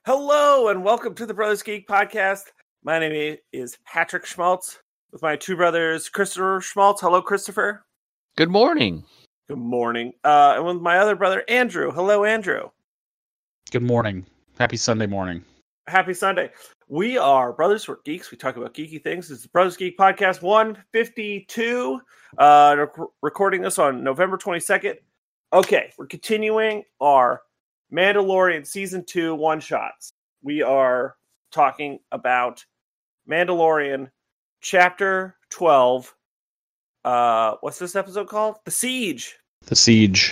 Hello and welcome to the Brothers Geek Podcast. My name is Patrick Schmaltz with my two brothers, Christopher Schmaltz. Hello, Christopher. Good morning. Good morning. And with my other brother, Andrew. Hello, Andrew. Good morning. Happy Sunday morning. Happy Sunday. We are Brothers We're Geeks. We talk about geeky things. It's the Brothers Geek Podcast 152. Recording this on November 22nd. Okay, we're continuing our Mandalorian Season 2 one-shots. We are talking about Mandalorian Chapter 12. What's this episode called? The Siege. The Siege.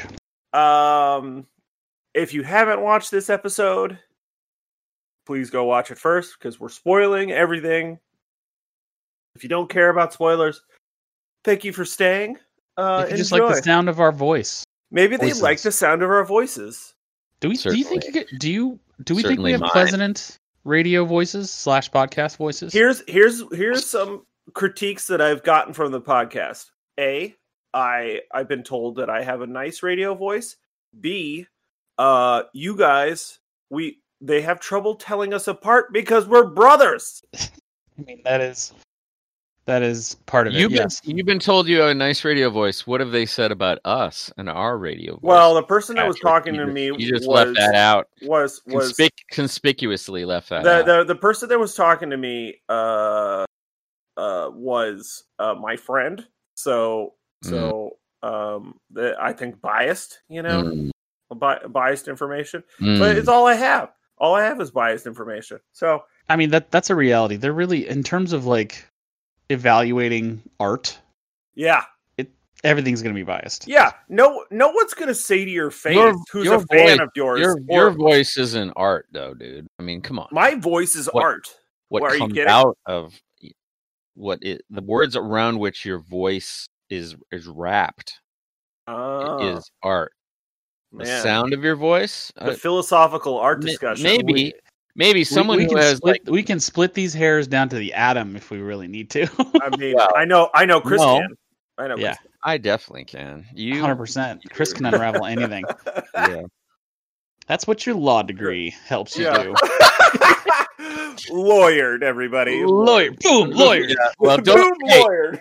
If you haven't watched this episode, please go watch it first, because we're spoiling everything. If you don't care about spoilers, thank you for staying. If you just like the sound of our voice. Maybe they like the sound of our voices. Do you think do we think we have pleasant radio voices / podcast voices? Here's some critiques that I've gotten from the podcast. A, I've been told that I have a nice radio voice. B, you guys, they have trouble telling us apart because we're brothers. I mean, that is part of it. You've been told you have a nice radio voice. What have they said about us and our radio voice? Well, the person that was talking to me, you just left that out. Was conspicuously left that out. The person that was talking to me was my friend. So I think biased. Biased information. But it's all I have. All I have is biased information. So I mean that's a reality. They're really, in terms of like evaluating art, everything's going to be biased. Yeah, no one's going to say to your face who's a fan of yours. Your voice isn't art, though, dude. I mean, come on. My voice is art. What comes out of the words around which your voice is wrapped is art. The sound of your voice, the philosophical art discussion. Maybe someone we can split these hairs down to the atom if we really need to. I mean, I know Chris can. I know. Yeah, Chris. I definitely can. 100%. Chris can unravel anything. Yeah, that's what your law degree helps you do. Lawyered, everybody. Boom, lawyered. Yeah, well, lawyered.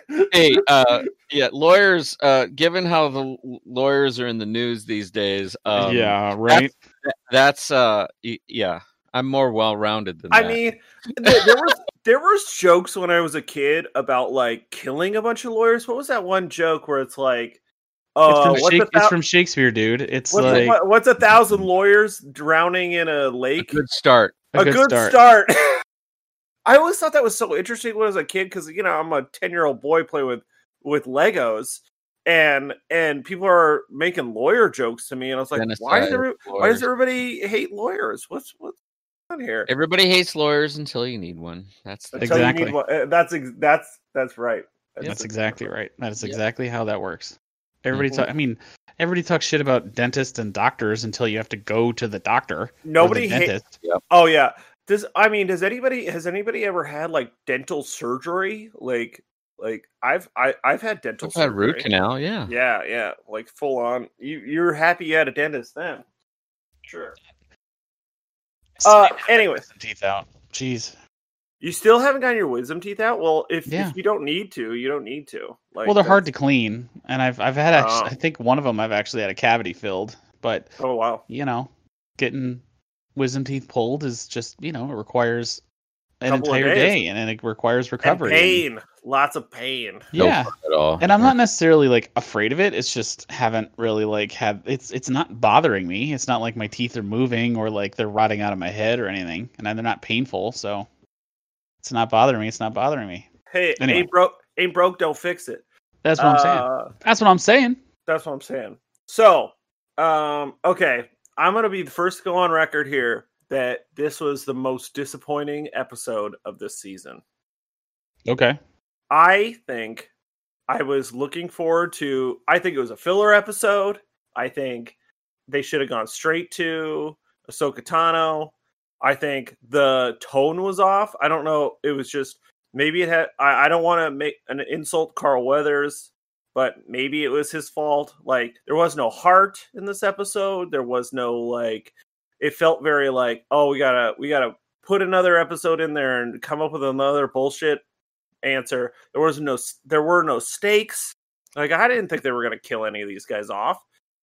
Lawyers. Given how the lawyers are in the news these days, yeah, right. That's yeah. I'm more well-rounded than that. I mean, there was jokes when I was a kid about like killing a bunch of lawyers. What was that one joke where it's like, it's from Shakespeare, dude. It's what's 1,000 lawyers drowning in a lake? A good start. A good start. I always thought that was so interesting when I was a kid because I'm a 10-year-old boy playing with Legos. And people are making lawyer jokes to me, and I was like, why does everybody hate lawyers? What's on here? Everybody hates lawyers until you need one. That's exactly. That's right. That's exactly right. That is exactly how that works. Everybody talks shit about dentists and doctors until you have to go to the doctor. Nobody hates. Yep. Oh yeah. Has anybody ever had like dental surgery? Like I've had dental surgery. Had root canal, yeah. Yeah, like full on. You're happy you had a dentist then. Sure. Anyways, teeth out. Jeez. You still haven't gotten your wisdom teeth out? Well, if you don't need to, you don't need to. Well, they're hard to clean, and I've had I think one of them I've actually had a cavity filled, but oh wow, getting wisdom teeth pulled is just it requires an entire day, and it requires recovery. And pain, lots of pain. Yeah, no fun at all. And I'm not necessarily like afraid of it. It's just haven't really it's not bothering me. It's not like my teeth are moving or like they're rotting out of my head or anything, and they're not painful. So it's not bothering me. It's not bothering me. Hey, anyway. ain't broke, don't fix it. That's what I'm saying. That's what I'm saying. That's what I'm saying. So, okay, I'm gonna be the first to go on record here that this was the most disappointing episode of this season. Okay. I think I was looking forward to... I think it was a filler episode. I think they should have gone straight to Ahsoka Tano. I think the tone was off. I don't know. It was just... Maybe it had... I don't want to make an insult Carl Weathers, but maybe it was his fault. Like, there was no heart in this episode. There was no, like... it felt very like, oh, we gotta put another episode in there and come up with another bullshit answer. There were no stakes. Like, I didn't think they were gonna kill any of these guys off.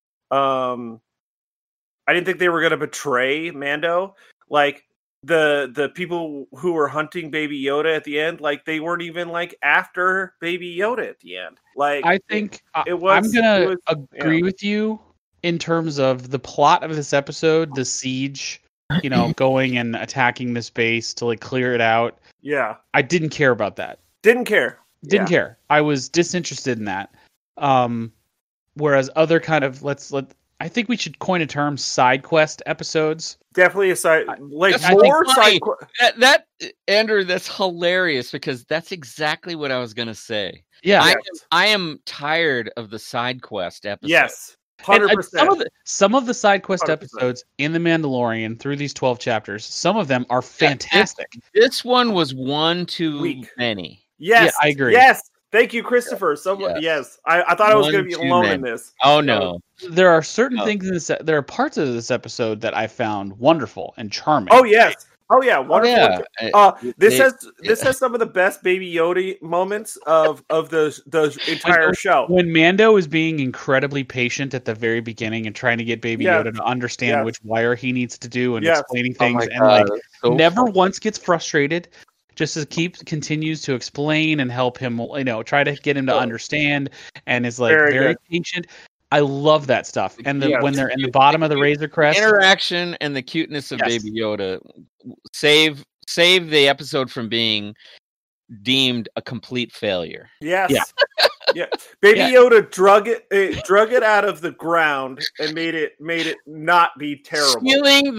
I didn't think they were gonna betray Mando. Like, the people who were hunting Baby Yoda at the end, like, they weren't even like after Baby Yoda at the end. Like, I think it was. I'm gonna agree with you in terms of the plot of this episode, the siege, going and attacking this base to like clear it out. Yeah, I didn't care about that. Didn't care. Care. I was disinterested in that. Whereas other kind of I think we should coin a term, side quest episodes. Definitely a side, like That's more side quest. That Andrew, that's hilarious because that's exactly what I was gonna say. Yeah, I am tired of the side quest episodes. Yes, 100%. Some of the side quest 100%. episodes in The Mandalorian through these 12 chapters, some of them are fantastic. This one was one too Weak. many. Yes, I agree. Yes, thank you, Christopher. Yes. I thought I was going to be alone in this. Oh no, there are certain things in this. There are parts of this episode that I found wonderful and charming. Oh yes. Oh yeah, wonderful. Yeah. This has some of the best Baby Yoda moments of the entire show. When Mando is being incredibly patient at the very beginning and trying to get Baby Yoda to understand which wire he needs to do and explaining things, and never once gets frustrated. Just continues to explain and help him, try to get him to understand, and is like very patient. I love that stuff. And when they're in the bottom of the Razor Crest, interaction and the cuteness of Baby Yoda save the episode from being deemed a complete failure. Yes. Yeah. Yeah. Baby Yoda drug it out of the ground and made it not be terrible. Stealing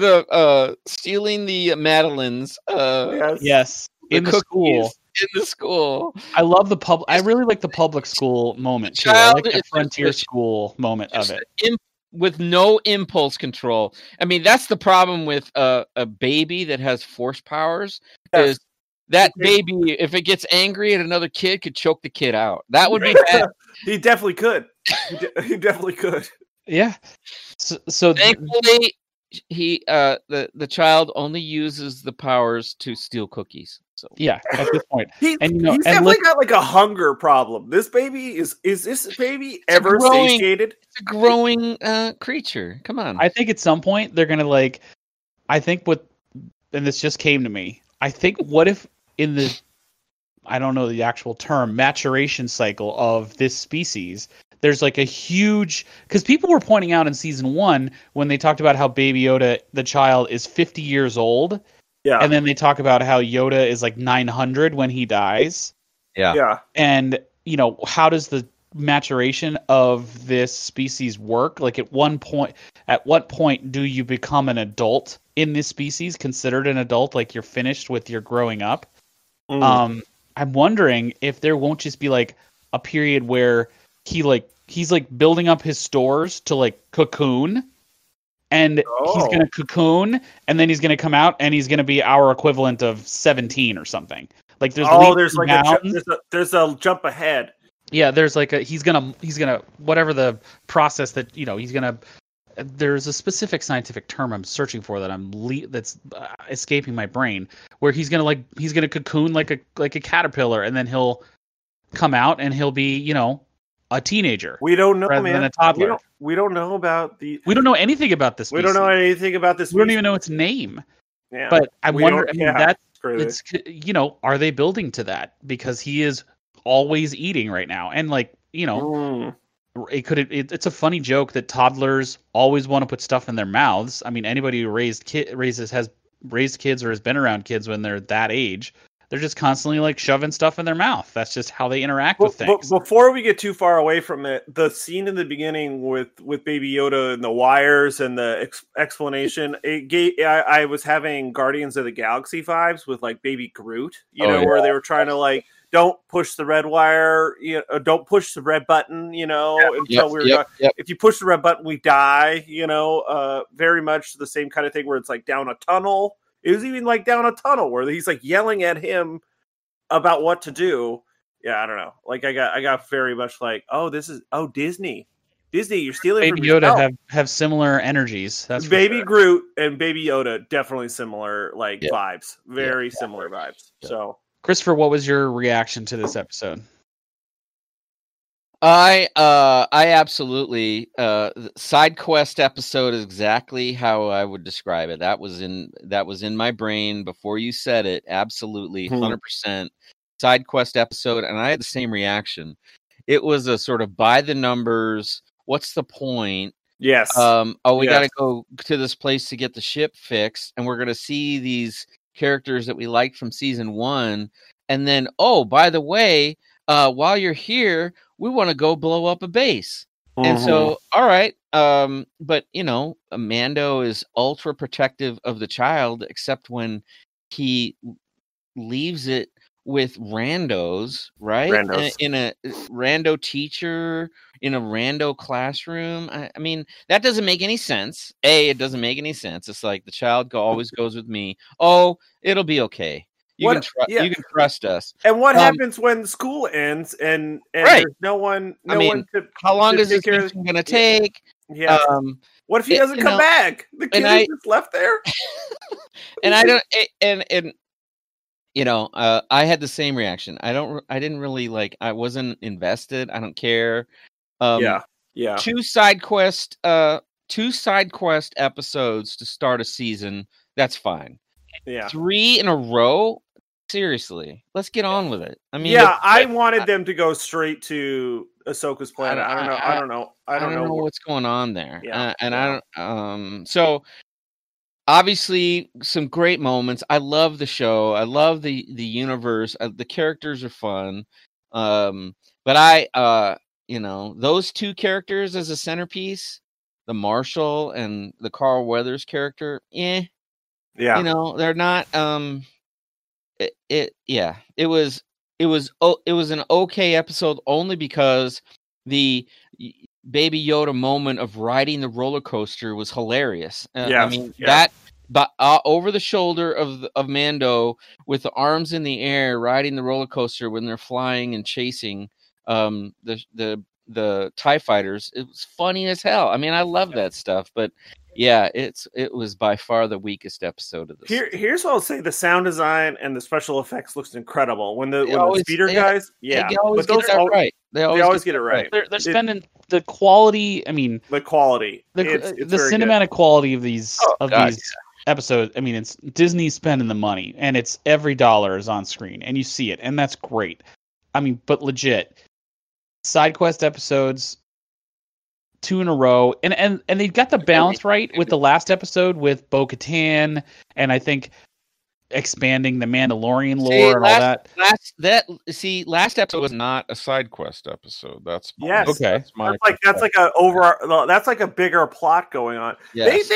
the Madeleines. Yes. In the school. In the school. I love the public. I really like the public school moment too. I like the frontier school moment of it. With no impulse control. I mean, that's the problem with a baby that has force powers. Is that baby, if it gets angry at another kid, could choke the kid out. That would be bad. He definitely could. He definitely could. Yeah. So thankfully, the child only uses the powers to steal cookies. So yeah, at this point, he's definitely got like a hunger problem. This baby is this baby ever satiated? It's a growing creature. Come on. I think at some point they're gonna and this just came to me. I think what if in the, I don't know the actual term, maturation cycle of this species, there's like a huge, because people were pointing out in season 1 when they talked about how Baby Yoda, the child, is 50 years old. Yeah. And then they talk about how Yoda is like 900 when he dies. Yeah. Yeah. And, how does the maturation of this species work? Like at what point do you become an adult in this species, considered an adult, like you're finished with your growing up? I'm wondering if there won't just be like a period where he's like building up his stores to like cocoon, and he's going to cocoon, and then he's going to come out and he's going to be our equivalent of 17 or something. Like there's there's a jump ahead. Yeah, there's like he's gonna whatever the process that he's gonna. There's a specific scientific term I'm searching for that that's escaping my brain, where he's gonna cocoon like a caterpillar, and then he'll come out and he'll be a teenager. We don't know, rather man. Than a toddler. We don't know about the. We don't know anything about this. We don't know anything about this. We don't even know its name. Yeah, but I wonder. It's are they building to that because he is always eating right now, and it's a funny joke that toddlers always want to put stuff in their mouths. I mean, anybody who has raised kids or has been around kids when they're that age, they're just constantly like shoving stuff in their mouth. That's just how they interact with things. But before we get too far away from it, the scene in the beginning with Baby Yoda and the wires and the explanation, I was having Guardians of the Galaxy vibes with like Baby Groot, where they were trying to like, don't push the red wire, don't push the red button, if you push the red button, we die, very much the same kind of thing where it's like down a tunnel. It was even like down a tunnel where he's like yelling at him about what to do. Yeah, I don't know. Like I got very much like, Disney. Disney, you're stealing Baby from Yoda yourself. have similar energies. That's for Baby sure. Groot and Baby Yoda definitely similar Yeah. vibes, very similar vibes. Yeah. So Christopher, what was your reaction to this episode? I absolutely the side quest episode is exactly how I would describe it. That was in my brain before you said it. Absolutely, 100% side quest episode, and I had the same reaction. It was a sort of by the numbers. What's the point? yes, We got to Yes. go to this place to get the ship fixed, and we're going to see these characters that we liked from season 1, and then by the way, while you're here, we want to go blow up a base. And so, all right, but Mando is ultra protective of the child, except when he leaves it with randos, right? Randos. In a rando teacher in a rando classroom. I mean, that doesn't make any sense. It doesn't make any sense. It's like the child always goes with me. Oh, it'll be okay. You can trust us. And what happens when school ends and Right. there's no one to How long to is take this care of- mission going to take? Yeah. What if he doesn't come back? The kid is just left there. And I don't. And I had the same reaction. I didn't really like. I wasn't invested. I don't care. Yeah. Two side quest episodes to start a season. That's fine. Yeah. 3 in a row. Seriously, let's get on with it. I mean, I wanted them to go straight to Ahsoka's planet. I don't know what's going on there. Yeah. I don't. So obviously, some great moments. I love the show. I love the universe. The characters are fun. But those two characters as a centerpiece, the Marshall and the Carl Weathers character, Yeah. They're not. It was an okay episode only because the Baby Yoda moment of riding the roller coaster was hilarious. That over the shoulder of Mando with the arms in the air riding the roller coaster when they're flying and chasing the TIE fighters, it was funny as hell. I mean, I love that stuff, but yeah, it was by far the weakest episode of this. Here's what I'll say: the sound design and the special effects looks incredible. When the speeder guys, they always get it right. They always get it right. They're spending the quality. I mean, the quality, the it's cinematic quality of these episodes. I mean, it's Disney spending the money, and it's every dollar is on screen, and you see it, and that's great. I mean, but legit, side quest episodes. 2 in a row, and they got the balance right with the last episode with Bo-Katan, and I think expanding the Mandalorian lore and all that. Last episode was not a side quest episode. That's yes, okay. That's like a bigger plot going on. Yes.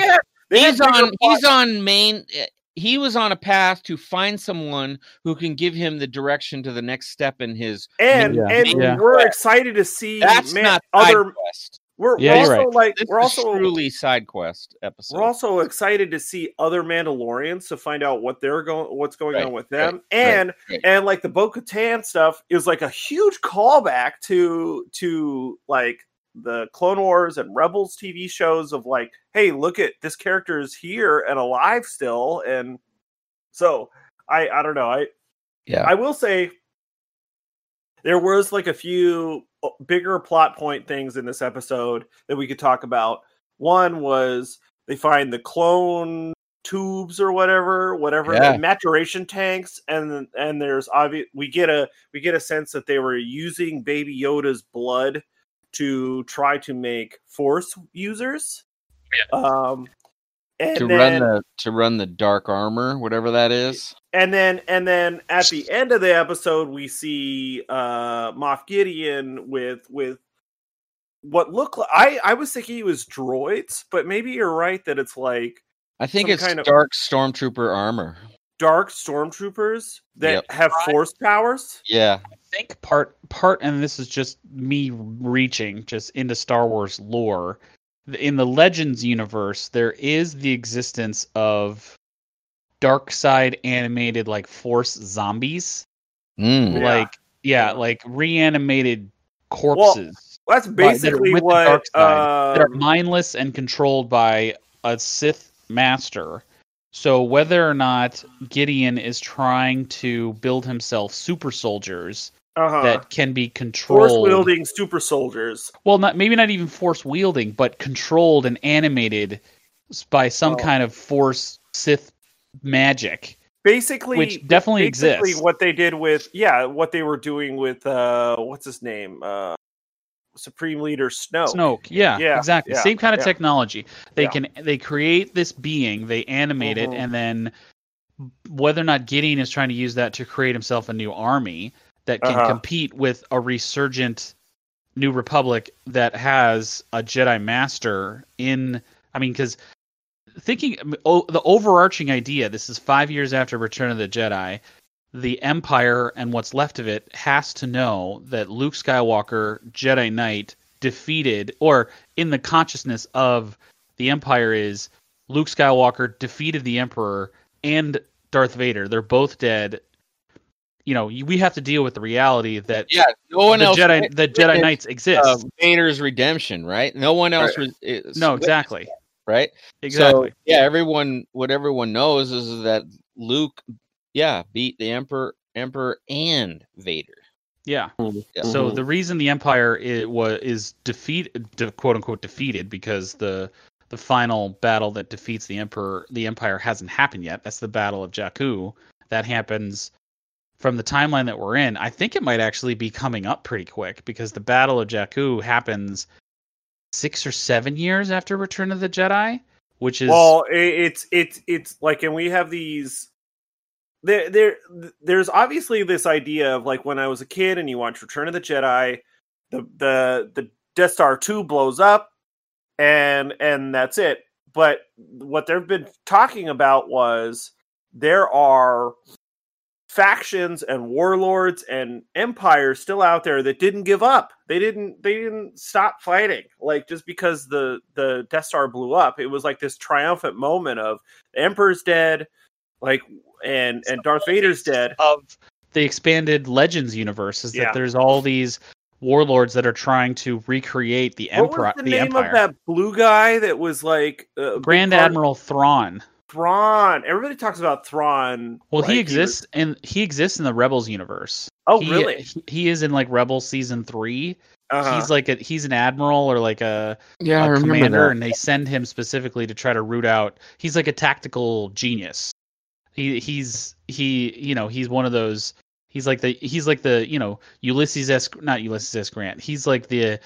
He was on a path to find someone who can give him the direction to the next step in his. We're excited to see that's not other. Side quest. We're also truly side quest episode. We're also excited to see other Mandalorians to find out what's going on with them, and like the Bo-Katan stuff is like a huge callback to like the Clone Wars and Rebels TV shows of like, hey, look at this character is here and alive still, and so I don't know. I will say there was like a few bigger plot point things in this episode that we could talk about. One was they find the clone tubes or whatever, the maturation tanks, and there's we get a sense that they were using Baby Yoda's blood to try to make Force users. To run the dark armor, whatever that is. And then at the end of the episode, we see Moff Gideon with what look like I was thinking it was droids, but maybe you're right that it's like I think it's kind of dark stormtrooper armor. Dark stormtroopers that have force powers. Yeah. I think part, and this is just me reaching just into Star Wars lore. In the Legends universe, there is the existence of dark side animated like Force zombies, like reanimated corpses Well, that's basically with what the dark side, that are mindless and controlled by a Sith master. So whether or not Gideon is trying to build himself super soldiers that can be controlled, force-wielding super soldiers. Well, maybe not even force-wielding, but controlled and animated by some kind of force Sith magic. Basically, which definitely exists. What they did with, what they were doing with, what's his name? Supreme Leader Snoke. Yeah, exactly. Yeah, same kind of technology. They create this being, they animate it, and then whether or not Gideon is trying to use that to create himself a new army that can compete with a resurgent New Republic that has a Jedi Master in. I mean, because the overarching idea, this is 5 years after Return of the Jedi. The Empire and what's left of it has to know that Luke Skywalker, Jedi Knight, defeated, or in the consciousness of the Empire is Luke Skywalker defeated the Emperor and Darth Vader. They're both dead. You know, we have to deal with the reality that no one else. The Jedi Knights exist. Vader's redemption, right? No one else. No, exactly. Right. Exactly. So, what everyone knows is that Luke. Beat the Emperor and Vader. Yeah. So the reason the Empire is defeated, quote unquote defeated, because the final battle that defeats the Empire hasn't happened yet. That's the Battle of Jakku. That happens from the timeline that we're in. I think it might actually be coming up pretty quick because the Battle of Jakku happens 6 or 7 years after Return of the Jedi, which is it's like, and we have these. There's obviously this idea of like when I was a kid and you watch Return of the Jedi, the Death Star 2 blows up and that's it. But what they've been talking about was there are factions and warlords and empires still out there that didn't give up. They didn't stop fighting. Like just because the Death Star blew up, it was like this triumphant moment of the Emperor's dead, like and Darth Vader's dead. Of the expanded Legends universe is that there's all these warlords that are trying to recreate the Empire. What was the name of that blue guy that was like Grand Admiral Thrawn? Thrawn. Everybody talks about Thrawn. Well, like he exists in the Rebels universe. Oh, really? He is in like Rebels season 3. He's an admiral or like a commander, and they send him specifically to try to root out. He's like a tactical genius. He's one of those. He's like the Ulysses S. Grant. He's like the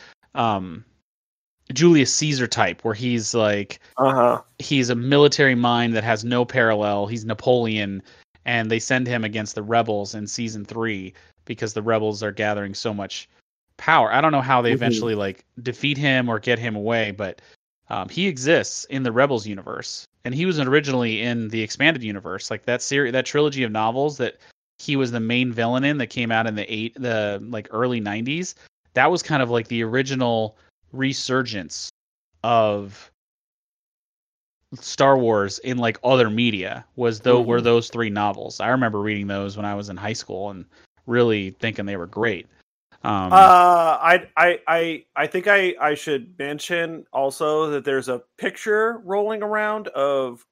Julius Caesar type, where he's like he's a military mind that has no parallel. He's Napoleon, and they send him against the rebels in season 3 because the rebels are gathering so much power. I don't know how they eventually like defeat him or get him away, but he exists in the Rebels universe, and he was originally in the expanded universe, like that trilogy of novels that he was the main villain in that came out in the early 90s. That was kind of like the original resurgence of Star Wars in like other media were those 3 novels. I remember reading those when I was in high school and really thinking they were great. I think I should mention also that there's a picture rolling around of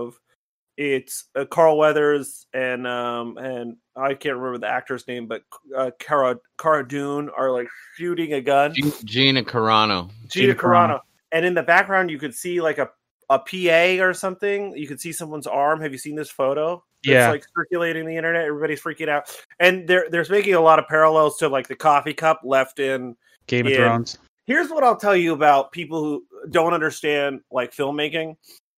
it's Carl Weathers and I can't remember the actor's name, but Cara Dune are like shooting a gun. Gina Carano. And in the background you could see like a PA or something. You could see someone's arm. Have you seen this photo? Yeah. It's like circulating the internet. Everybody's freaking out. And there's making a lot of parallels to like the coffee cup left in Game of Thrones. Here's what I'll tell you about people who don't understand like filmmaking.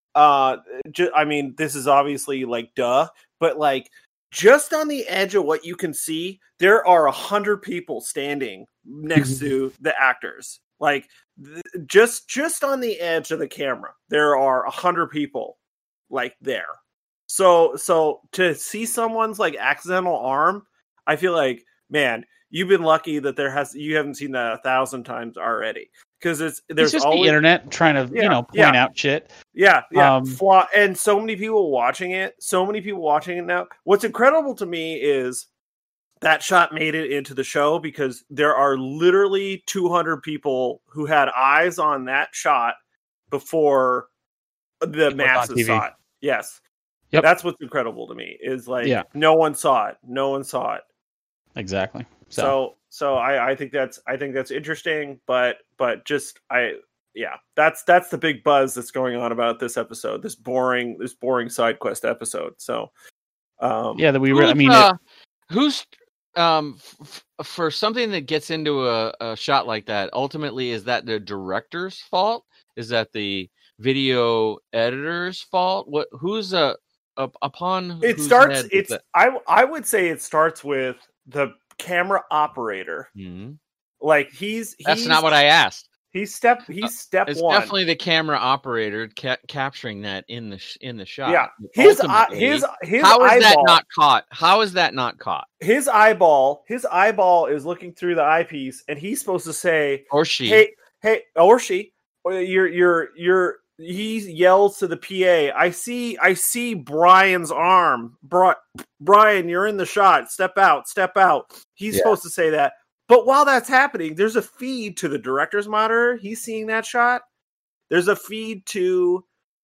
I mean, this is obviously like duh, but like just on the edge of what you can see, there are 100 people standing next to the actors. Like just on the edge of the camera, there are 100 people like there. So to see someone's like accidental arm, I feel like, man, you've been lucky that you haven't seen that 1,000 times already. Because there's just always the internet trying to point out shit. Yeah. And so many people watching it now. What's incredible to me is that shot made it into the show because there are literally 200 people who had eyes on that shot before the masses saw it. Yes. Yep. That's what's incredible to me is no one saw it. No one saw it. Exactly. So I think that's interesting, but just that's the big buzz that's going on about this episode, this boring side quest episode. So that we who's for something that gets into a shot like that, ultimately, is that the director's fault? Is that the video editor's fault? Who's upon it whose starts? head It's I would say it starts with the camera operator. Mm-hmm. Like that's not what I asked. He's step it's one. Definitely the camera operator capturing that in the shot. Yeah, his how is eyeball, that not caught? How is that not caught? His eyeball is looking through the eyepiece, and he's supposed to say, or she, hey, or she, you're. He yells to the PA. I see Brian's arm. Brian, you're in the shot. Step out. He's supposed to say that. But while that's happening, there's a feed to the director's monitor. He's seeing that shot. There's a feed to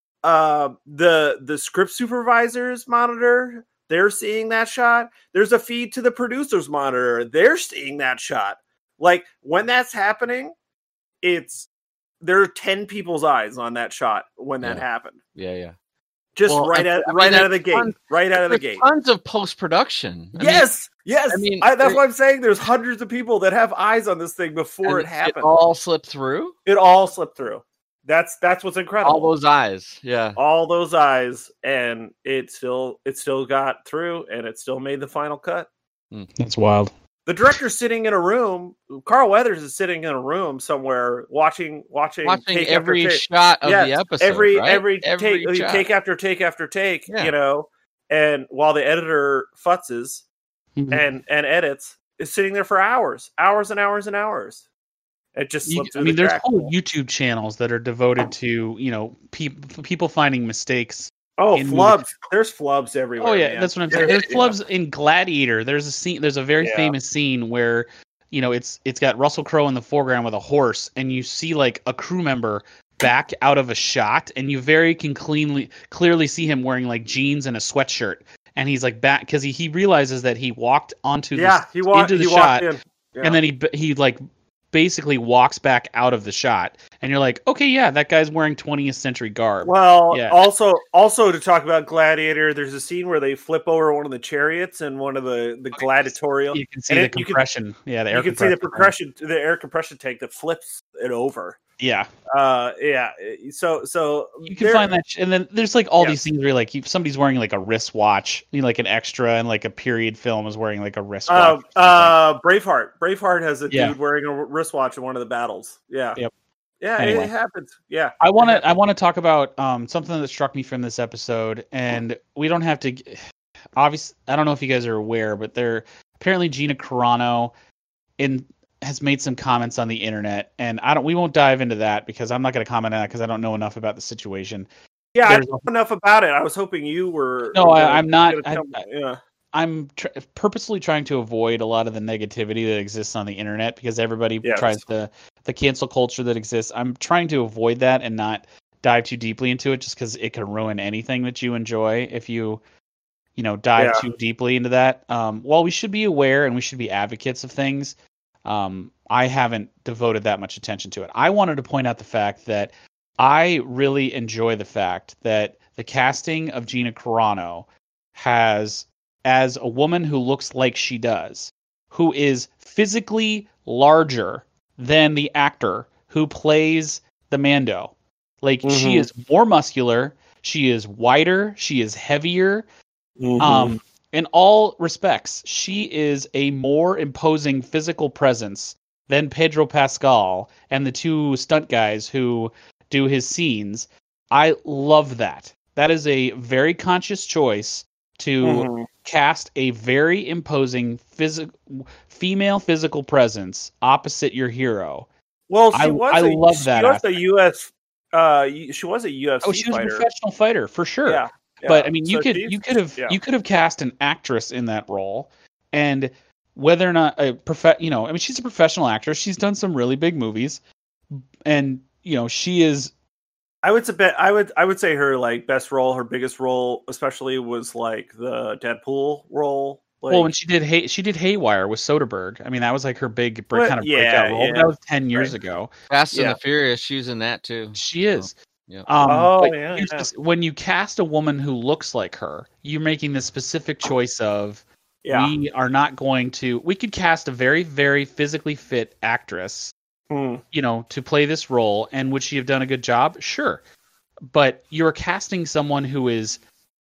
the script supervisor's monitor. They're seeing that shot. There's a feed to the producer's monitor. They're seeing that shot. Like, when that's happening, there are 10 people's eyes on that shot when that happened. Yeah. Just right out of the gate. Tons of post-production. Yes. I mean, that's what I'm saying. There's hundreds of people that have eyes on this thing before it happened. It all slipped through? It all slipped through. That's what's incredible. All those eyes. Yeah. All those eyes. And it still got through, and it still made the final cut. That's wild. The director's sitting in a room. Carl Weathers is sitting in a room somewhere watching every shot of the episode. Every take after take after take, and while the editor futzes and edits, is sitting there for hours and hours and hours. It just slipped through the there's crack. whole YouTube channels that are devoted to, people finding mistakes. Oh, flubs! There's flubs everywhere. Oh yeah, man. that's what I'm saying. There's flubs in Gladiator. There's a scene. There's a very famous scene where it's got Russell Crowe in the foreground with a horse, and you see like a crew member back out of a shot, and you clearly see him wearing like jeans and a sweatshirt, and he's like back because he realizes that he walked onto into the shot, and then he like basically walks back out of the shot, and you're like, okay, yeah, that guy's wearing 20th century garb. Well, also to talk about Gladiator, there's a scene where they flip over one of the chariots and one of the gladiatorial. You can see the compression. The air. You can see the air compression tank that flips it over. Yeah. So you can find that, and then there's like all these things where like somebody's wearing like a wristwatch, like an extra, and like a period film is wearing like a wristwatch. Braveheart has a dude wearing a wristwatch in one of the battles. Yeah. Yep. Yeah, anyway. It happens. Yeah. I want to talk about something that struck me from this episode, and we don't have to. Obviously, I don't know if you guys are aware, but apparently Gina Carano has made some comments on the internet, and we won't dive into that because I'm not going to comment on that because I don't know enough about the situation. Yeah, I don't know enough about it. I was hoping you were. No, I'm not. I'm purposely trying to avoid a lot of the negativity that exists on the internet because everybody tries to the cancel culture that exists. I'm trying to avoid that and not dive too deeply into it just because it can ruin anything that you enjoy if you dive too deeply into that. While we should be aware and we should be advocates of things, I haven't devoted that much attention to it. I wanted to point out the fact that I really enjoy the fact that the casting of Gina Carano has, as a woman who looks like she does, who is physically larger than the actor who plays the Mando. Like, she is more muscular, she is wider, she is heavier. In all respects, she is a more imposing physical presence than Pedro Pascal and the two stunt guys who do his scenes. I love that. That is a very conscious choice to cast a very imposing female physical presence opposite your hero. Well, I love that. She was a UFC Oh, she was fighter. a professional fighter for sure. Yeah. But I mean, you could have cast an actress in that role, and whether or not she's a professional actress. She's done some really big movies, and she is. I would say her like best role, her biggest role, especially was like the Deadpool role. Like, when she did Haywire with Soderbergh. I mean, that was like her big breakout role. Yeah. That was 10 years ago. Fast and the Furious, she was in that too. She is. Yeah. When you cast a woman who looks like her, you're making the specific choice of we are not going to. We could cast a very, very physically fit actress, to play this role, and would she have done a good job? Sure, but you're casting someone who is,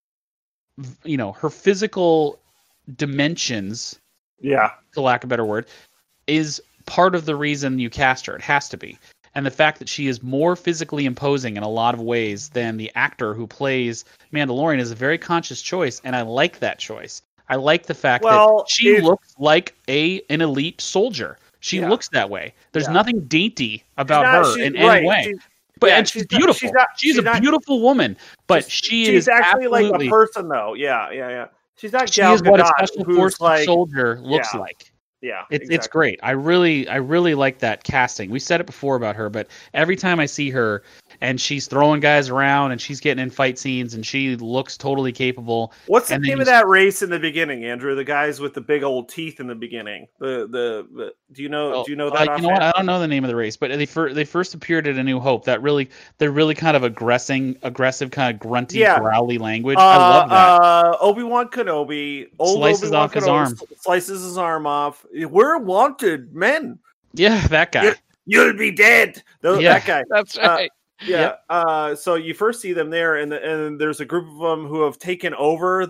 her physical dimensions, to lack of a better word, is part of the reason you cast her. It has to be. And the fact that she is more physically imposing in a lot of ways than the actor who plays Mandalorian is a very conscious choice, and I like that choice. I like the fact that she looks like an elite soldier. She looks that way. There's nothing dainty about her in any way. She's beautiful. She's a beautiful woman, but she's actually like a person, though. Yeah. She's not. She is what a special forces soldier looks like. Yeah, it's great. I really like that casting. We said it before about her, but every time I see her and she's throwing guys around and she's getting in fight scenes and she looks totally capable. What's the name of that race in the beginning, Andrew? The guys with the big old teeth in the beginning. Do you know that? You know what? I don't know the name of the race, but they first appeared at A New Hope. They're really kind of aggressive kind of grunty, growly language. I love that. Obi-Wan Kenobi slices off his arm. Slices his arm off. We're wanted men. Yeah, that guy. You'll be dead. That guy. That's right. Yeah. So you first see them there, and there's a group of them who have taken over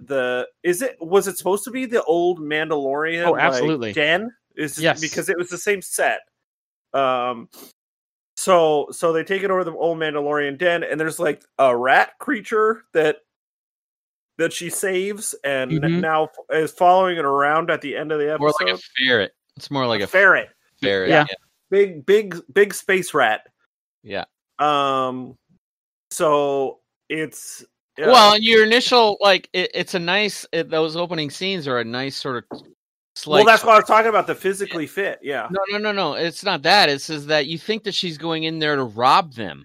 was it supposed to be the old Mandalorian? Oh, absolutely. Den? Yes. Because it was the same set. So they take it over the old Mandalorian den, and there's like a rat creature that she saves, and now is following it around at the end of the episode. More like a ferret. It's more like a ferret. Ferret. Yeah. Big space rat. Yeah. So it's well, your initial it's a nice. Those opening scenes are a nice sort of. Well, that's what I was talking about. The physically fit. Yeah. No. It's not that. It says that you think that she's going in there to rob them.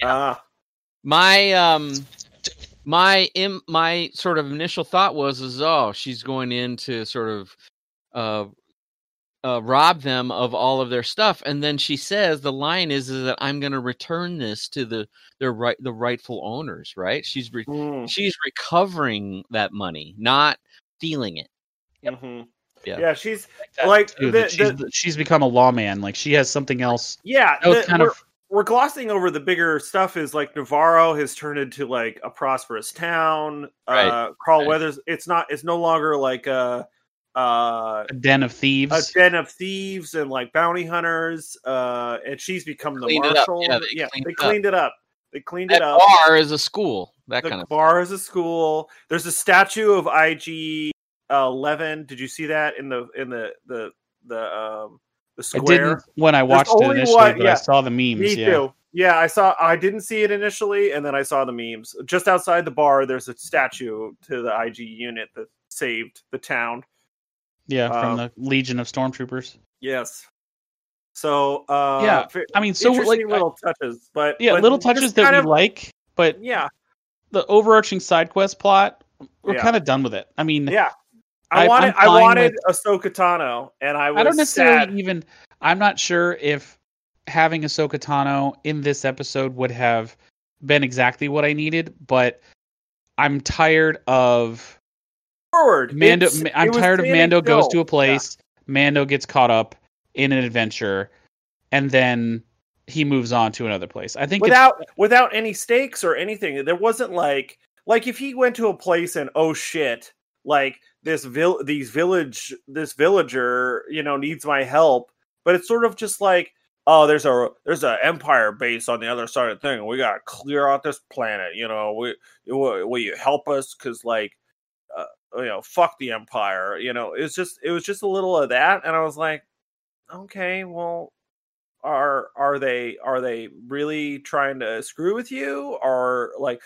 My sort of initial thought was she's going in to sort of rob them of all of their stuff, and then she says the line is that I'm going to return this to the rightful owners. Right? She's recovering that money, not stealing it. Mm-hmm. Yeah, she's like she's become a lawman. Like she has something else. Yeah, we're glossing over the bigger stuff. Is like Navarro has turned into like a prosperous town. Right. Carl Weathers. It's no longer like a den of thieves. A den of thieves and like bounty hunters. And she's become the marshal. They cleaned it up. They cleaned it up. Bar is a school. The bar is a school. There's a statue of IG 11. Did you see that in the square? I didn't when I watched it initially, but I saw the memes. Me too. Yeah, I didn't see it initially, and then I saw the memes. Just outside the bar, there's a statue to the IG unit that saved the town. Yeah, from the Legion of Stormtroopers. Yes. So I mean, so like little touches, but little touches that we like, but the overarching side quest plot, we're kind of done with it. I mean, I wanted Ahsoka Tano, and I don't necessarily sad. I'm not sure if having Ahsoka Tano in this episode would have been exactly what I needed, but I'm tired of Mando. I'm tired of Mando goes to a place, Mando gets caught up in an adventure, and then he moves on to another place. I think without any stakes or anything. There wasn't like if he went to a place and oh shit, like this villager, needs my help, but it's sort of just like, oh, there's a Empire base on the other side of the thing. We gotta clear out this planet. Will you help us? Because fuck the Empire. It was just a little of that, and I was like, okay, well, are they really trying to screw with you, or like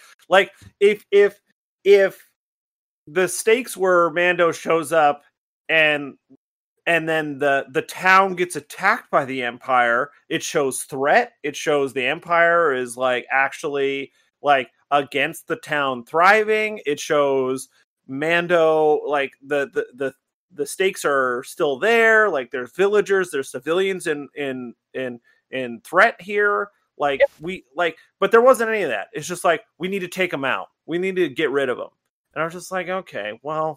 if the stakes were Mando shows up and and then the town gets attacked by the Empire. It shows threat. It shows the Empire is like actually like against the town thriving. It shows Mando like the stakes are still there. Like there's villagers, there's civilians in threat here. Like but there wasn't any of that. It's just like we need to take them out. We need to get rid of them. And I was just like, okay, well,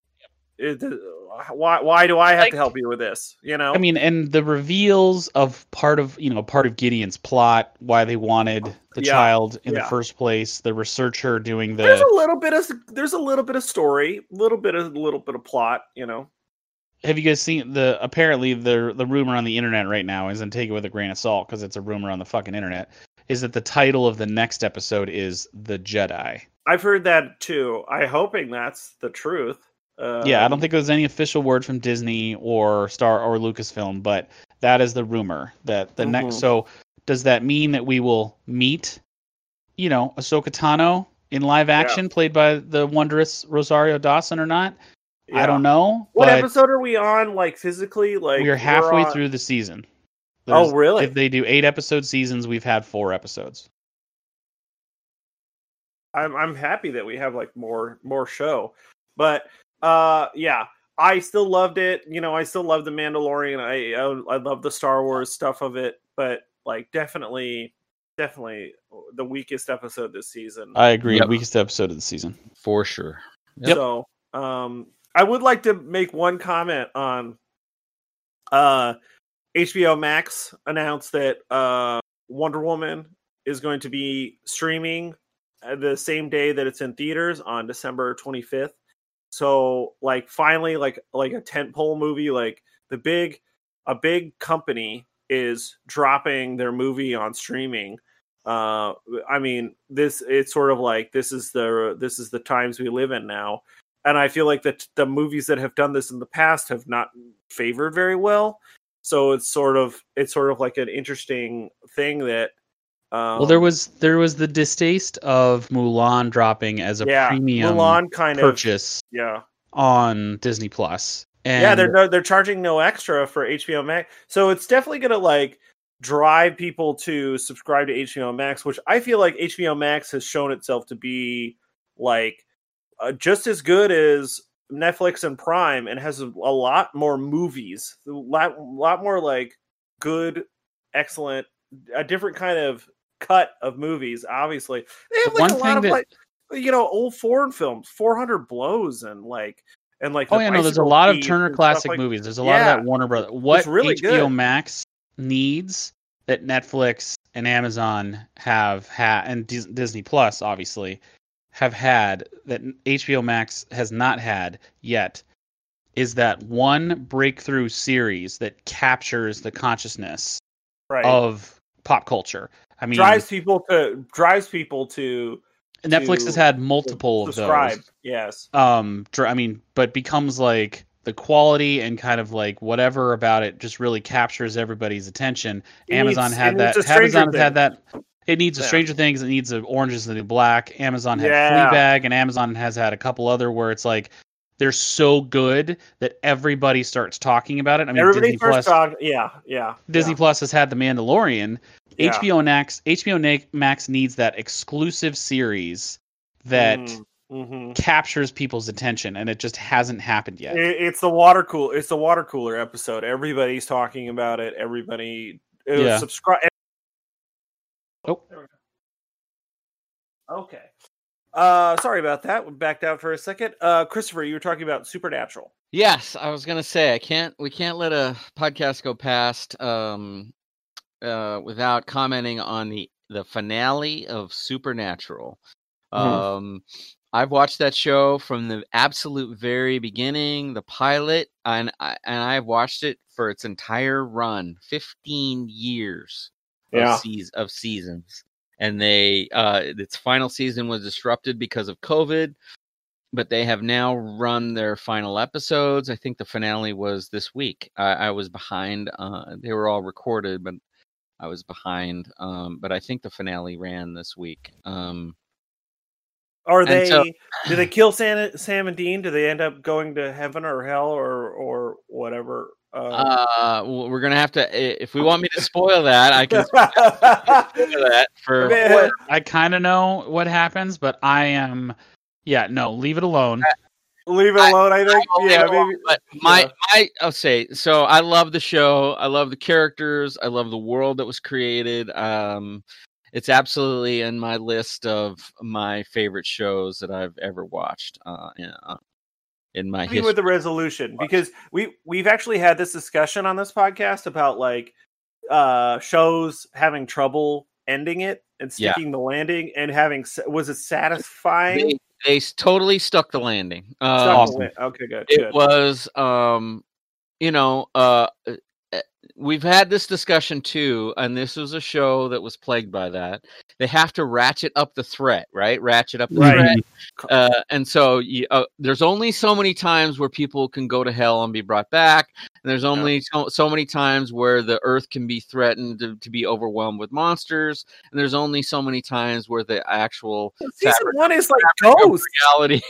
why do I have to help you with this? You know, I mean, and the reveals of part of Gideon's plot, why they wanted the child in the first place, the researcher doing the. There's a little bit of story, a little bit of plot. You know. Have you guys seen apparently the rumor on the internet right now, isn't take it with a grain of salt because it's a rumor on the fucking internet, is that the title of the next episode is The Jedi. I've heard that too. I'm hoping that's the truth. Yeah, I don't think there's any official word from Disney or Star or Lucasfilm, but that is the rumor that the next. So does that mean that we will meet, Ahsoka Tano in live action, played by the wondrous Rosario Dawson, or not? Yeah. I don't know. What episode are we on? Like physically, like we're halfway through the season. Oh, really? If they do 8-episode seasons, we've had 4 episodes. I'm happy that we have like more show, but I still loved it. I still love the Mandalorian. I love the Star Wars stuff of it, but like definitely the weakest episode this season. I agree. Weakest episode of the season for sure. Yep. So, I would like to make one comment on HBO Max announced that Wonder Woman is going to be streaming the same day that it's in theaters on December 25th. So like finally like a tentpole movie, like a big company is dropping their movie on streaming. I mean, it's sort of like this is the times we live in now. And I feel like that the movies that have done this in the past have not favored very well. So it's sort of like an interesting thing that. Well, there was the distaste of Mulan dropping as a premium Mulan kind purchase, on Disney Plus. And they're charging no extra for HBO Max, so it's definitely gonna like drive people to subscribe to HBO Max, which I feel like HBO Max has shown itself to be like. Just as good as Netflix and Prime, and has a lot more movies, a lot more like good, excellent, a different kind of cut of movies. Obviously, they have like a lot of old foreign films, 400 Blows, and like. There's a lot of Turner Classic movies. There's a lot of that Warner Brothers. What really HBO good. Max needs that Netflix and Amazon have had, and Disney Plus obviously. Have had that HBO Max has not had yet is that one breakthrough series that captures the consciousness of pop culture. I mean, drives people to Netflix has had multiple of those. Yes. But becomes like the quality and kind of like whatever about it just really captures everybody's attention. Amazon has had that. It needs a Stranger Things. It needs a Orange is the New Black. Amazon had Fleabag, and Amazon has had a couple other where it's like they're so good that everybody starts talking about it. I mean, everybody Disney Plus has had The Mandalorian. Yeah. HBO Max needs that exclusive series that captures people's attention, and it just hasn't happened yet. It's the water cooler episode. Everybody's talking about it. Everybody subscribe. Oh. Okay. Sorry about that. We backed out for a second. Christopher, you were talking about Supernatural. Yes, I was gonna say we can't let a podcast go past without commenting on the finale of Supernatural. I've watched that show from the absolute very beginning, the pilot, and I've watched it for its entire run, 15 years. Of seasons, and its final season was disrupted because of COVID, but they have now run their final episodes. I think the finale was this week. I was behind. They were all recorded, but I was behind. But I think the finale ran this week. Do they kill Sam and Dean? Do they end up going to heaven or hell or whatever? We're gonna have to. If we want me to spoil that, I can spoil that for. I kind of know what happens, but I am. Yeah, no, leave it alone. Leave it alone. I think. Yeah, maybe. But I'll say so. I love the show. I love the characters. I love the world that was created. It's absolutely in my list of my favorite shows that I've ever watched. In my history. With the resolution, because we've actually had this discussion on this podcast about like shows having trouble ending it and sticking the landing and was it satisfying? They totally stuck the landing. Awesome. Okay, good. It was we've had this discussion too, and this was a show that was plagued by that. They have to ratchet up the threat, right? Ratchet up the threat. And so there's only so many times where people can go to hell and be brought back. And there's only so many times where the earth can be threatened to be overwhelmed with monsters. And there's only so many times where the actual season one is like Ghost reality.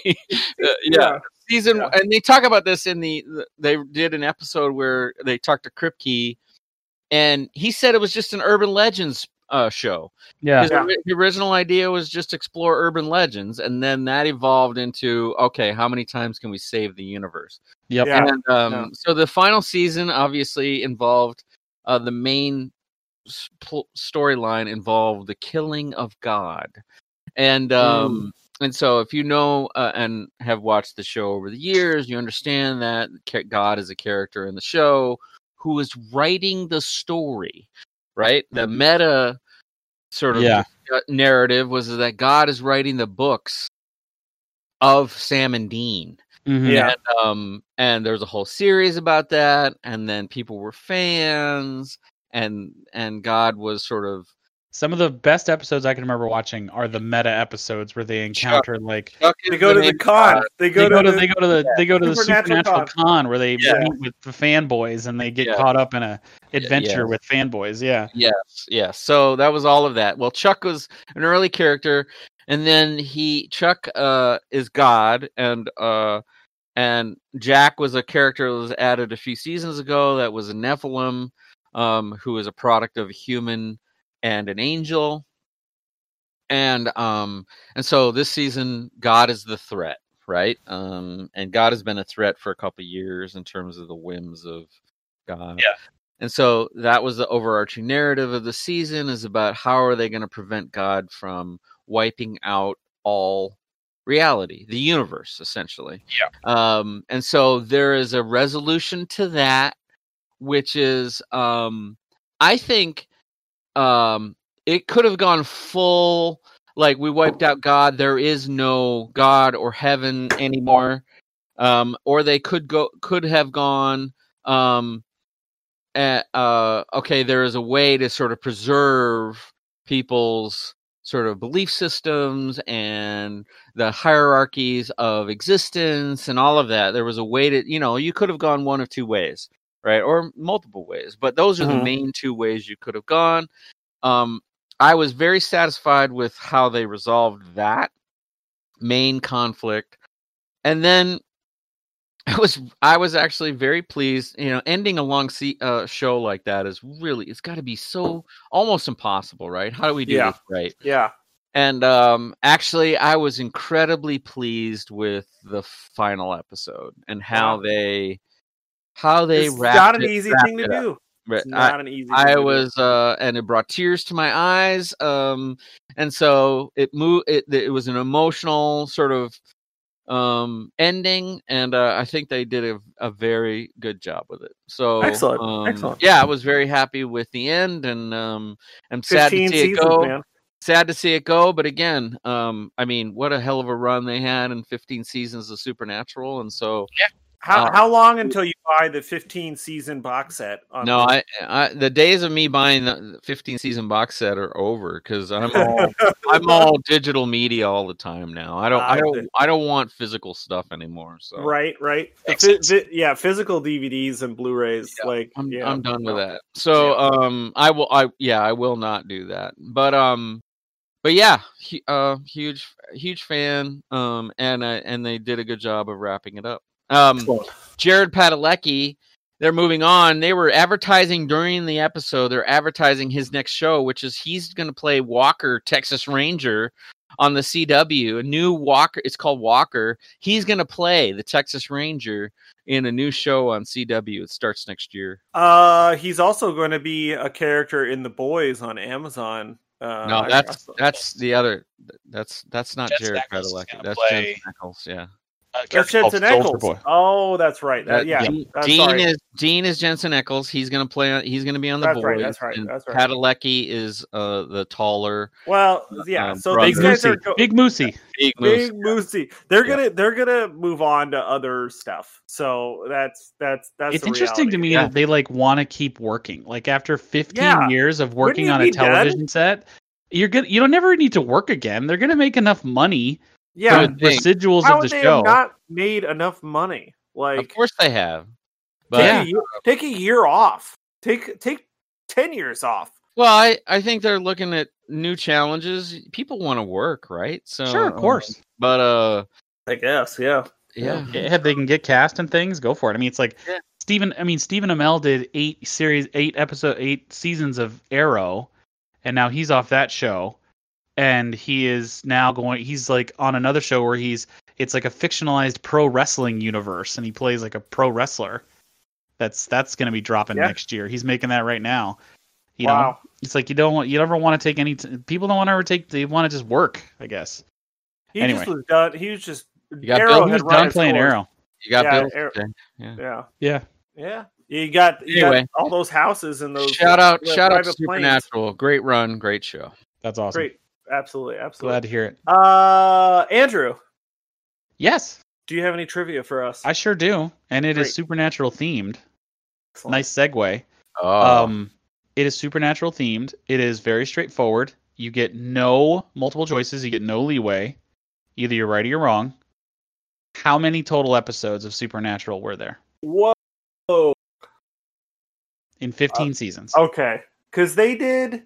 Season, and they talk about this they did an episode where they talked to Kripke, and he said it was just an urban legends show. The original idea was just explore urban legends, and then that evolved into, okay, how many times can we save the universe? And so the final season obviously involved the main storyline involved the killing of God, and so if you know and have watched the show over the years, you understand that God is a character in the show who is writing the story, right? The meta sort of narrative was that God is writing the books of Sam and Dean. And there's a whole series about that, and then people were fans, and God was sort of. Some of the best episodes I can remember watching are the meta episodes where they encounter they go to the con. They go to the supernatural con where they meet with the fanboys and they get caught up in a adventure with fanboys. Yes. So that was all of that. Well, Chuck was an early character, and then Chuck is God, and Jack was a character that was added a few seasons ago. That was a Nephilim, who is a product of a human and an angel, and so this season God is the threat, right? And God has been a threat for a couple of years in terms of the whims of God. And so that was the overarching narrative of the season, is about how are they going to prevent God from wiping out all reality, the universe, essentially. And so there is a resolution to that, which is I think it could have gone full, like we wiped out God. There is no God or heaven anymore. Or they could have gone, okay, there is a way to sort of preserve people's sort of belief systems and the hierarchies of existence and all of that. There was a way to, you could have gone one of two ways. Right, or multiple ways, but those are the main two ways you could have gone. I was very satisfied with how they resolved that main conflict, and then I was actually very pleased. Ending a long show like that is really, it's got to be so almost impossible, right? How do we do this right? And actually, I was incredibly pleased with the final episode and how they. It's not an easy thing to do. It's not an easy thing to do. And it brought tears to my eyes. And so it was an emotional sort of ending, and I think they did a very good job with it. So excellent. Yeah, I was very happy with the end, and I'm sad to see it go. Man. Sad to see it go, but again, I mean, what a hell of a run they had in 15 seasons of Supernatural, and so. How long until you buy the 15 season box set? No, I the days of me buying the 15 season box set are over, because I'm all digital media all the time now. I don't want physical stuff anymore. So right. Physical DVDs and Blu-rays. I'm done with that. So I will not do that. But yeah, huge fan. And they did a good job of wrapping it up. Jared Padalecki they're moving on. They were advertising during the episode. They're advertising his next show, which is he's going to play Walker, Texas Ranger, on the CW. A new Walker. It's called Walker. He's going to play the Texas Ranger in a new show on CW. It starts next year. He's also going to be a character in The Boys on Amazon. No, that's the other. That's not Jensen Jared Ackles is Padalecki. gonna That's play- Jensen Ackles. Yeah. That's Character Jensen called Soldier Ackles. Boy. Oh, that's right. Yeah. Dean is Jensen Ackles. He's going to play. He's going to be on The That's Boys. right, that's right, and that's right. Padalecki is the taller Well, yeah. So brother. these Big guys are Moosey. Big Moosey. big moose. Big Moosey. They're gonna move on to other stuff. So that's It's the interesting to reality. me that they like want to keep working. Like after 15 Yeah. years of working Wouldn't on you a be done? television set, you don't never need to work again. They're gonna make enough money Yeah. from residuals How of would the they show. have not made enough money? Like, Of course they have. But take a year off. Take 10 years off. well, I think they're looking at new challenges. People want to work, right? So Sure, of course. But I guess. Yeah. yeah. If they can get cast and things, go for it. I mean, it's like Yeah. Stephen Amell did 8 seasons of Arrow, and now he's off that show, and he is now he's like on another show where it's like a fictionalized pro wrestling universe, and he plays like a pro wrestler. That's going to be dropping next year. He's making that right now. You know, it's like you never want to take any. People don't want to ever take. They want to just work, I guess. He Anyway. just was done. He was just. You got Arrow Bill- had He's run done its playing course. Arrow. You got Yeah, Bill. Arrow- Okay. Yeah. Yeah. Yeah. Yeah. You got Anyway. all those houses and those. Shout out private to planes. Supernatural. Great run, great show. That's awesome. Great. Absolutely. Glad to hear it. Andrew, Yes, do you have any trivia for us? I sure do, and it Great. is supernatural themed. Excellent. Nice segue. Oh. It is supernatural themed. It is very straightforward. You get no multiple choices. You get no leeway. Either you're right or you're wrong. How many total episodes of Supernatural were there Whoa. in 15 seasons? Okay. Because they did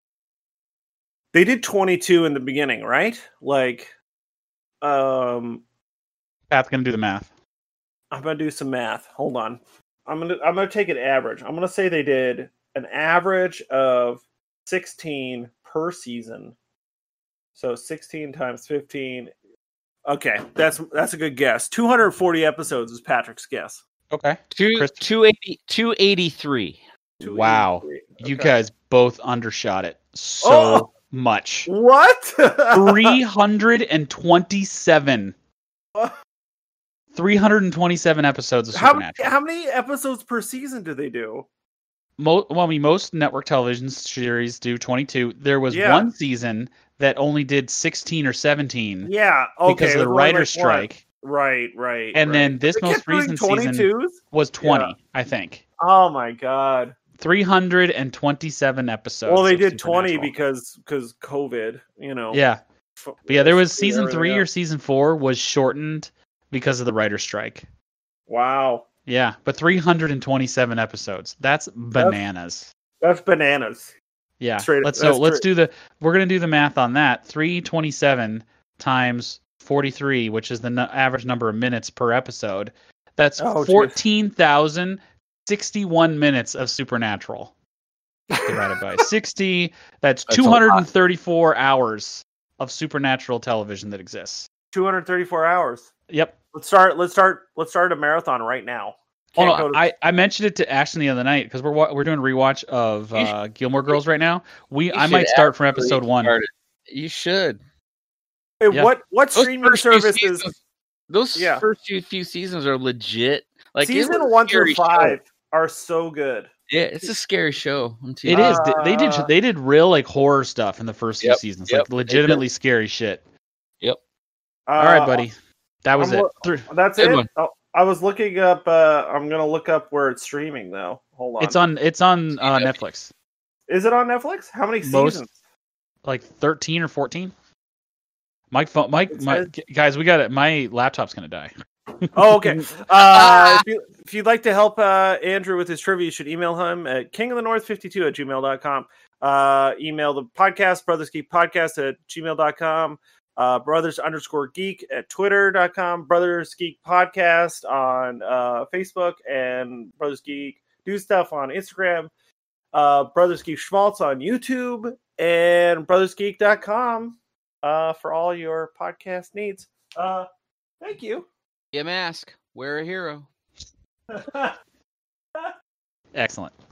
22 in the beginning, right? Like, Pat's gonna do the math. I'm gonna do some math. Hold on. I'm gonna take an average. I'm gonna say they did an average of 16 per season. So 16 times 15. Okay, that's a good guess. 240 episodes is Patrick's guess. Okay. Chris- 283. Wow. 283. You Okay. guys both undershot it so much. What? 327. 327 episodes of Supernatural. How many episodes per season do they do? Most network television series do 22. There was one season that only did 16 or 17 Yeah, okay. because of it the was only writer's like one. strike. Right. And then this They most kept doing recent season 22s? was 20, Yeah. I think. Oh my god. 327 episodes. Well, they of did 20 Supernatural. because COVID, you know. Yeah. But yeah, there was season everything 3 or else. season 4 was shortened because of the writer's strike. Wow. Yeah, but 327 episodes. That's bananas. That's bananas. Yeah. Straight- Let's that's we're going to do the math on that. 327 times 43, which is the average number of minutes per episode. That's Oh, geez. 14,061 minutes of Supernatural. Divided by 60, that's That's a lot. 234 hours of Supernatural television that exists. 234 hours. Yep. Let's start a marathon right now. Oh, Can't no, go to- I mentioned it to Ashton the other night because we're doing a rewatch of Gilmore Girls right now. I might start from episode 1. You should. Hey, yeah. what Those streaming first few services? seasons- Those Yeah. first few seasons are legit. Like it Season was a 1 scary through show. 5 are so good. Yeah, it's a scary show. It is. They did real like horror stuff in the first few Yep, seasons, yep, like legitimately scary shit. Yep. All right, buddy. That was I'm it. That's Good it. one. Oh, I was looking up. I'm gonna look up where it's streaming though. Hold on. It's on Netflix. Is it on Netflix? How many Most- seasons? Like 13 or 14. Mike, It says- guys, we got it. My laptop's gonna die. Oh, okay. If you'd like to help Andrew with his trivia, you should email him at kingofthenorth52@gmail.com. Email the podcast, brothersgeekpodcast@gmail.com. Brothers_Geek at Twitter.com, Brothers Geek Podcast on Facebook, and Brothers Geek Do Stuff on Instagram, Brothers Geek Schmaltz on YouTube, and BrothersGeek.com for all your podcast needs. Thank you. Be a mask. Wear a hero. Excellent.